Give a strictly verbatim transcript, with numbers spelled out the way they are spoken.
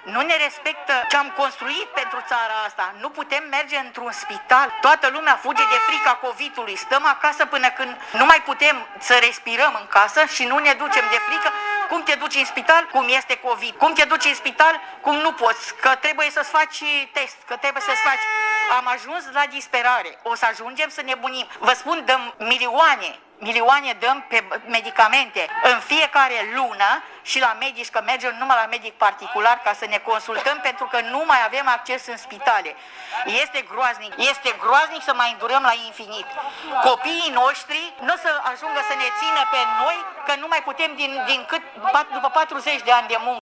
nu ne respectă ce am construit pentru țara asta. Nu putem merge într-un spital. Toată lumea fuge de frica COVID-ului. Stăm acasă până când nu mai putem să respirăm în casă și nu ne ducem de frică. Cum te duci în spital? Cum este COVID. Cum te duci în spital? Cum nu poți. Că trebuie să-ți faci test, că trebuie să-ți faci... Am ajuns la disperare. O să ajungem să nebunim. Vă spun, dăm milioane. Milioane dăm pe medicamente în fiecare lună și la medici, că mergem numai la medic particular ca să ne consultăm pentru că nu mai avem acces în spitale. Este groaznic, este groaznic să mai îndurăm la infinit. Copiii noștri nu o să ajungă să ne țină pe noi că nu mai putem din, din cât, după patruzeci de ani de muncă.